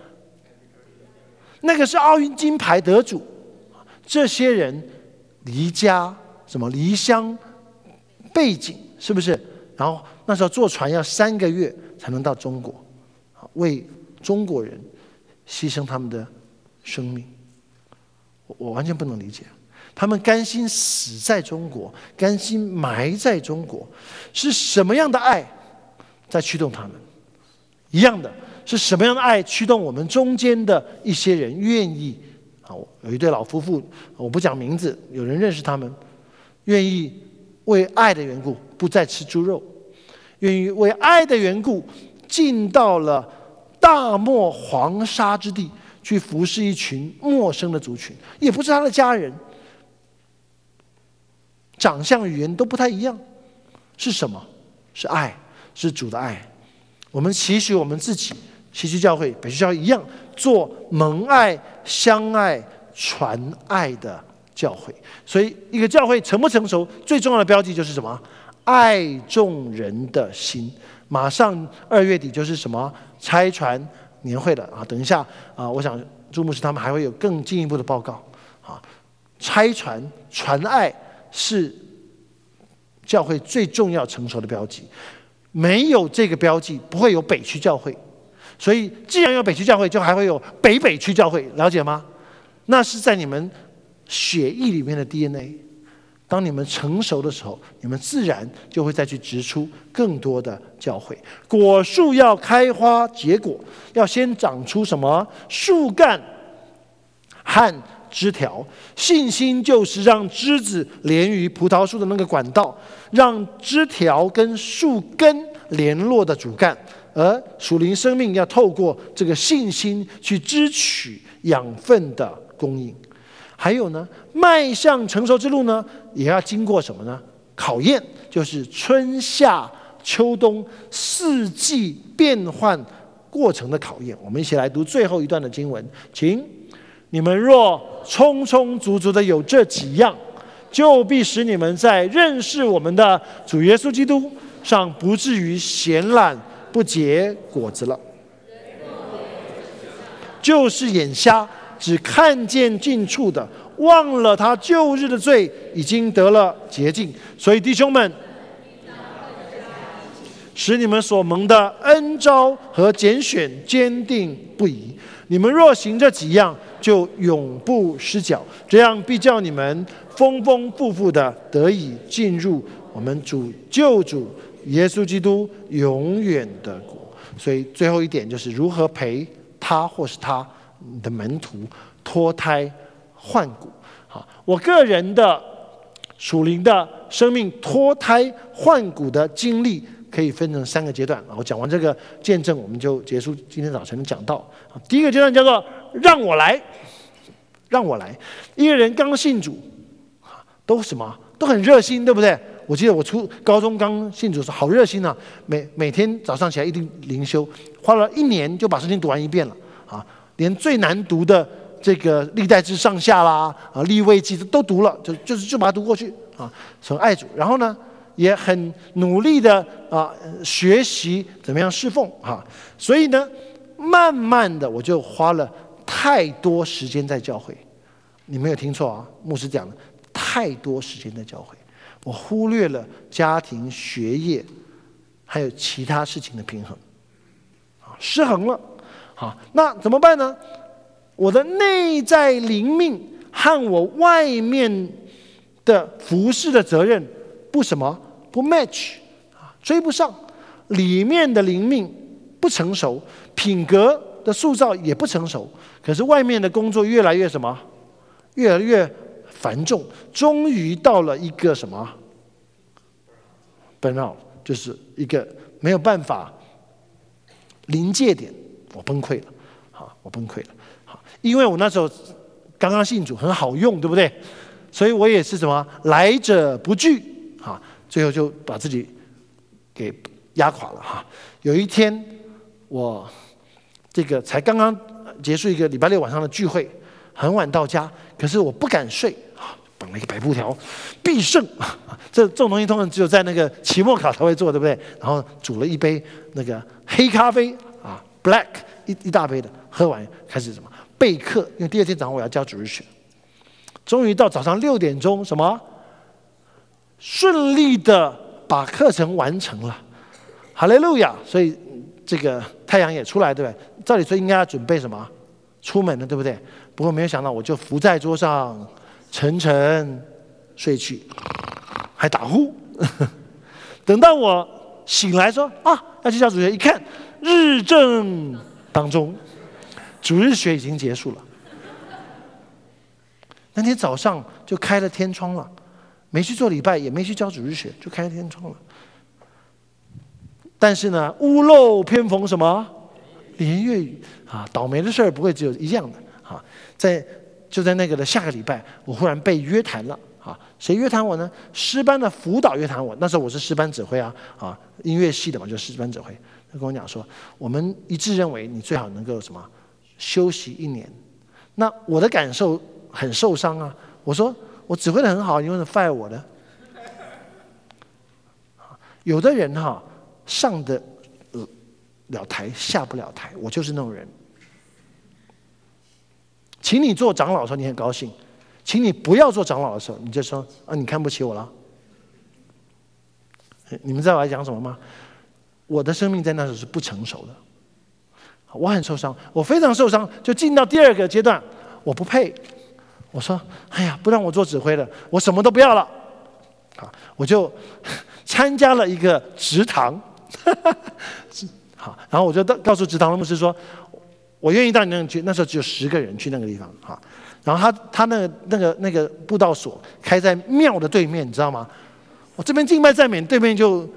那个是奥运金牌得主，这些人离家离乡背井，是不是？然后那时候坐船要3个月才能到中国，为中国人牺牲他们的生命，我完全不能理解。他们甘心死在中国，甘心埋在中国，是什么样的爱在驱动他们？一样的，是什么样的爱驱动我们中间的一些人愿意有一对老夫妇，我不讲名字，有人认识他们，愿意为爱的缘故不再吃猪肉，愿意为爱的缘故进到了大漠黄沙之地去服侍一群陌生的族群，也不是他的家人，长相语言都不太一样，是什么？是爱，是主的爱。我们期许我们自己，期许教会、北区教会一样，做蒙爱、相爱、传爱的教会。所以一个教会成不成熟，最重要的标记就是什么？爱众人的心。马上2月底就是什么拆船年会了啊！等一下啊，我想朱牧师他们还会有更进一步的报告啊。拆船传爱是教会最重要成熟的标记，没有这个标记不会有北区教会。所以既然有北区教会，就还会有北区教会，了解吗？那是在你们血液里面的 DNA。当你们成熟的时候，你们自然就会再去植出更多的教会。果树要开花结果，要先长出什么？树干和枝条。信心就是让枝子连于葡萄树的那个管道，让枝条跟树根联络的主干。而属灵生命要透过这个信心去支取养分的供应。还有呢，迈向成熟之路呢，也要经过什么呢？考验，就是春夏秋冬4季变换过程的考验。我们一起来读最后一段的经文，请：你们若充充足足的有这几样，就必使你们在认识我们的主耶稣基督上不至于闲懒不结果子了。就是眼瞎，只看见近处的，忘了他旧日的罪已经得了洁净。所以弟兄们，使你们所蒙的恩召和拣选坚定不移。你们若行这几样，就永不失脚，这样必叫你们丰丰富富的得以进入我们救主耶稣基督永远的国。所以最后一点就是如何陪他或是他的门徒脱胎换骨。好，我个人的属灵的生命脱胎换骨的经历可以分成3个阶段。我讲完这个见证，我们就结束今天早晨的讲道。第一个阶段叫做让我来，让我来。一个人刚信主，都什么？都很热心，对不对？我记得我高中刚信主的时候，好热心啊！每天早上起来一定灵修，花了1年就把圣经读完1遍了啊！连最难读的这个历代志上下啦利未记都读了，就把它读过去啊！很爱主，然后呢也很努力的学习怎么样侍奉啊！所以呢，慢慢的我就花了太多时间在教会。你没有听错啊，牧师讲的太多时间在教会。我忽略了家庭、学业，还有其他事情的平衡，失衡了。好，那怎么办呢？我的内在灵命和我外面的服事的责任不match，追不上。里面的灵命不成熟，品格的塑造也不成熟，可是外面的工作越来越越来越繁重，终于到了一个burnout，就是一个没有办法临界点，我崩溃了，我崩溃了，因为我那时候刚刚信主，很好用，对不对？所以我也是来者不拒，最后就把自己给压垮了。有一天我这个才刚刚结束一个礼拜六晚上的聚会，很晚到家，可是我不敢睡，绑了一个白布条，必胜。这种东西通常只有在那个期末考才会做，对不对？然后煮了一杯那个黑咖啡，black 一大杯的，喝完开始什么备课，因为第二天早上我要教主日学。终于到早上6点钟，什么顺利的把课程完成了，哈利路亚！所以这个太阳也出来，对不对？照理说应该要准备什么出门了，对不对？不过没有想到，我就伏在桌上沉沉睡去，还打呼。等到我醒来说要去教主日学，一看日正当中，主日学已经结束了。那天早上就开了天窗了，没去做礼拜，也没去教主日学，就开了天窗了。但是呢，屋漏偏逢什么连夜雨倒霉的事儿不会只有一样的就在那个的下个礼拜，我忽然被约谈了谁约谈我呢？诗班的辅导约谈我。那时候我是诗班指挥音乐系的嘛，就是诗班指挥。他跟我讲说，我们一致认为你最好能够什么休息1年。那我的感受很受伤我说我指挥的很好，你为什么 fire 我呢？有的人上得了台，下不了台，我就是那种人。请你做长老的时候，你很高兴；请你不要做长老的时候，你就说你看不起我了。你们知道我在讲什么吗？我的生命在那时候是不成熟的，我很受伤，我非常受伤，就进到第2个阶段，我不配。我说哎呀，不让我做指挥了，我什么都不要了。我就参加了一个职堂。然后我就告诉职堂的牧师说，我愿意到你那里去。那时候只有10个人去那个地方然后他那个布道所开在庙的对面，你知道吗？我这边敬拜赞美，对面就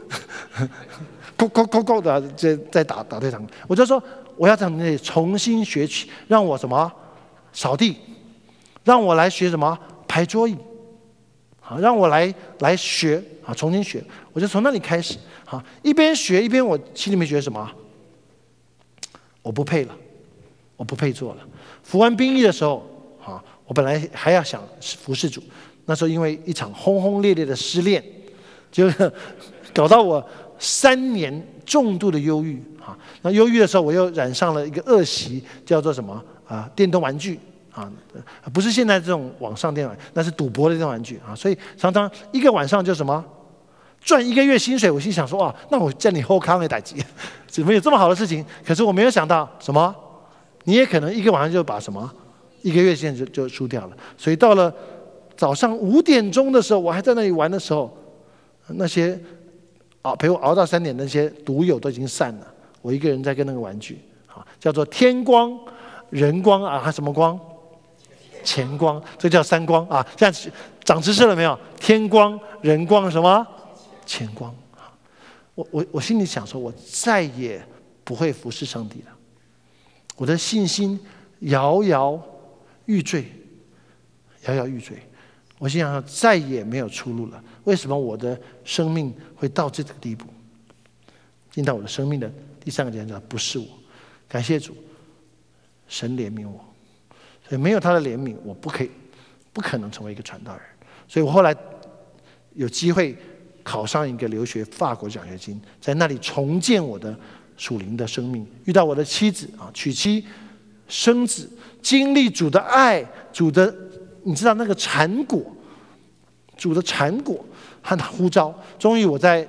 的在打对场。我就说我要在那里重新学起，让我什么扫地，让我来学什么排桌椅，让我来学重新学。我就从那里开始一边学一边我心里面觉得什么，我不配了，我不配做了。服完兵役的时候我本来还要想服侍主，那时候因为一场轰轰烈烈的失恋，就搞到我3年重度的忧郁那忧郁的时候，我又染上了一个恶习，叫做什么电动玩具不是现在这种网上电玩，那是赌博的电动玩具所以常常一个晚上就什么赚1个月薪水。我心想说那我叫你后康的代志，怎么有这么好的事情？可是我没有想到什么，你也可能一个晚上就把什么1个月薪水就输掉了。所以到了早上5点钟的时候，我还在那里玩的时候，那些陪我熬到3点那些赌友都已经散了，我一个人在跟那个玩具叫做天光、人光还什么光？钱光，这叫3光这样长知识了没有？天光、人光什么？钱光。我心里想说，我再也不会服侍上帝了。我的信心摇摇欲坠，摇摇欲坠。我心想说，再也没有出路了。为什么我的生命会到这个地步？进到我的生命的第3个阶段，不是我。感谢主，神怜悯我。所以没有他的怜悯，我不可能成为一个传道人。所以我后来有机会考上一个留学法国奖学金，在那里重建我的属灵的生命。遇到我的妻子娶妻生子，经历主的爱，主的你知道那个产果，主的产果和呼召。终于我在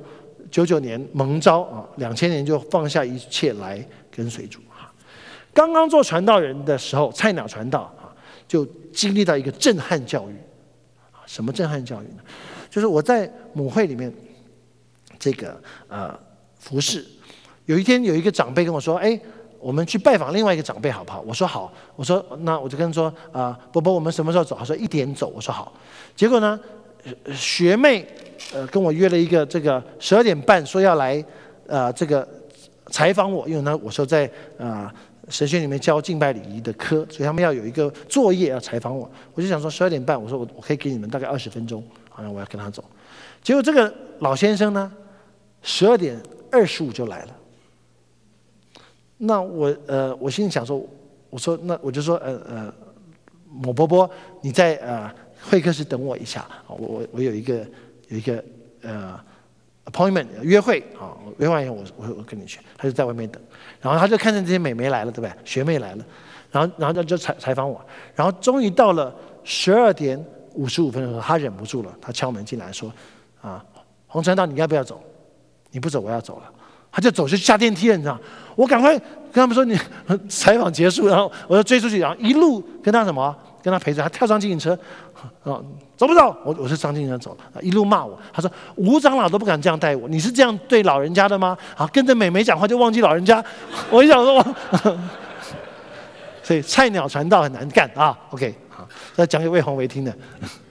1999年蒙召2000年就放下一切来跟随主。刚刚做传道人的时候，菜鸟传道就经历到一个震撼教育。什么震撼教育呢？就是我在母会里面这个服侍，有一天有一个长辈跟我说，我们去拜访另外一个长辈好不好？我说好。我说那我就跟他说伯伯我们什么时候走？他说1点走。我说好。结果呢学妹跟我约了一个这个12点半说要来这个采访我，因为呢我说在神学里面教敬拜礼仪的科，所以他们要有一个作业要采访我。我就想说12点半，我说我可以给你们大概20分钟，然后我要跟他走。结果这个老先生呢12点25就来了。 那我心里想说，我就说某波波，你在会客室等我一下，我有一个appointment 约会啊，约完以后我跟你去，他就在外面等，然后他就看见这些美眉来了，对不对？学妹来了，然后他就采访我，然后终于到了12:55的时候，他忍不住了，他敲门进来说洪传道，你要不要走？你不走我要走了。他就走，就下电梯了，你知道？我赶快跟他们说，你采访结束，然后我就追出去，然后一路跟他跟他陪着，他跳上计程车，走不走？我是上计程车走，一路骂我。他说吴长老都不敢这样带我，你是这样对老人家的吗？跟着美眉讲话就忘记老人家。我一想说，所以菜鸟传道很难干啊。OK， 好，这讲给魏宏维听的。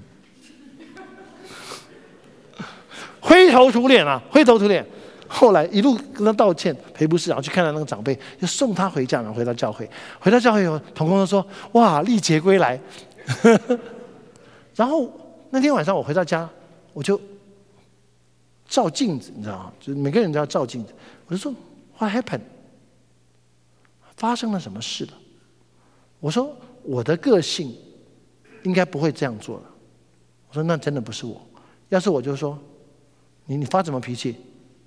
灰头土脸啊，灰头土脸。后来一路跟他道歉赔不是，然后去看到那个长辈，就送他回家，然后回到教会。回到教会以后，同工就说：“哇，历劫归来。”然后那天晚上我回到家，我就照镜子，你知道吗？就是每个人都要照镜子。我就说 ：“What happened？ 发生了什么事了？”我说：“我的个性应该不会这样做了。”我说：“那真的不是我，要是我就说你发什么脾气？”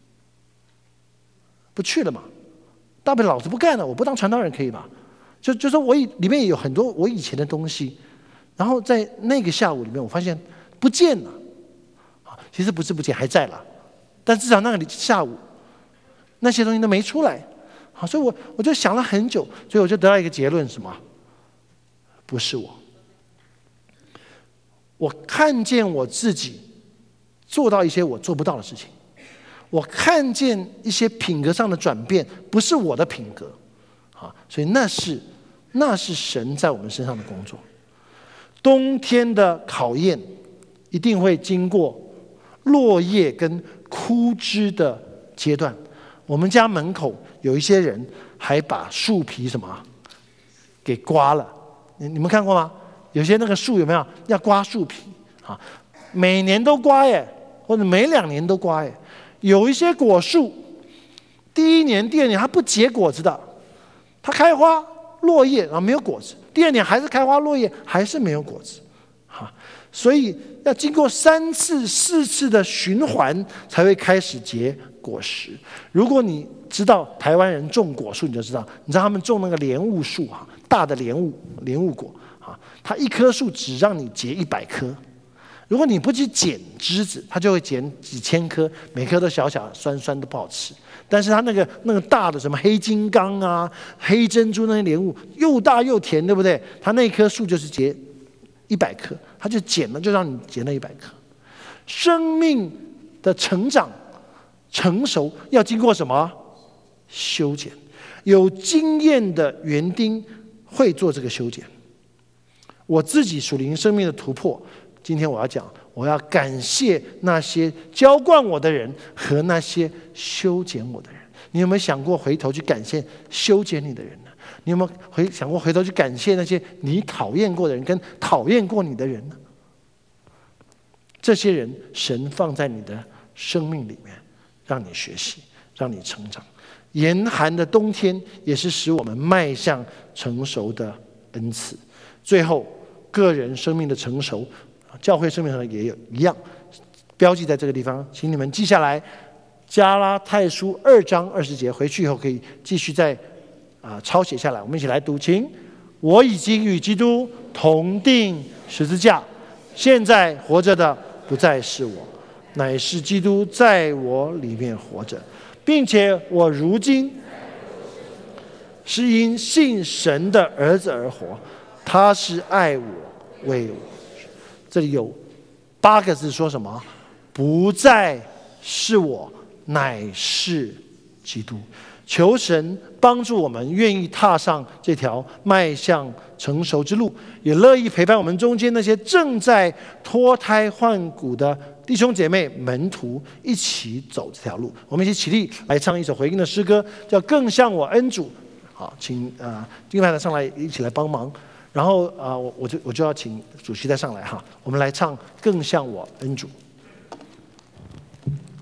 不去了嘛，大不了老子不干了，我不当传道人可以吧？就说我里面有很多我以前的东西，然后在那个下午里面，我发现不见了。其实不是不见，还在了，但至少那个下午那些东西都没出来。所以我就想了很久，所以我就得到一个结论：什么？不是我。我看见我自己做到一些我做不到的事情。我看见一些品格上的转变，不是我的品格，所以那是神在我们身上的工作。冬天的考验一定会经过落叶跟枯枝的阶段。我们家门口有一些人还把树皮给刮了，你们看过吗？有些那个树有没有要刮树皮每年都刮耶，或者每2年都刮耶。有一些果树，第1年、第2年它不结果子的，它开花落叶，然后没有果子；第2年还是开花落叶，还是没有果子。所以要经过3次、4次的循环，才会开始结果实。如果你知道台湾人种果树，你知道他们种那个莲雾树大的莲雾果它一棵树只让你结100颗。如果你不去剪枝子，它就会剪几千颗，每颗都小小酸酸的不好吃。但是它那个大的什么黑金刚黑珍珠那些莲雾又大又甜，对不对？它那棵树就是结100颗，它就剪了就让你结那100颗。生命的成长成熟要经过什么？修剪。有经验的园丁会做这个修剪。我自己属灵生命的突破，今天我要讲，我要感谢那些浇灌我的人和那些修剪我的人。你有没有想过回头去感谢修剪你的人呢？你有没有想过回头去感谢那些你讨厌过的人跟讨厌过你的人呢？这些人神放在你的生命里面，让你学习，让你成长。严寒的冬天也是使我们迈向成熟的恩赐。最后，个人生命的成熟，教会生命上也有一样标记在这个地方，请你们记下来。加拉太书2章20节，回去以后可以继续再抄写下来。我们一起来读，请。我已经与基督同定十字架，现在活着的不再是我，乃是基督在我里面活着，并且我如今是因信神的儿子而活，他是爱我，为我。这里有8个字，说什么？不再是我，乃是基督。求神帮助我们愿意踏上这条迈向成熟之路，也乐意陪伴我们中间那些正在脱胎换骨的弟兄姐妹门徒一起走这条路。我们一起起立来唱一首回应的诗歌，叫更像我恩主。好，请敬拜的上来一起来帮忙。然后我就要请主席再上来哈，我们来唱更像我恩主。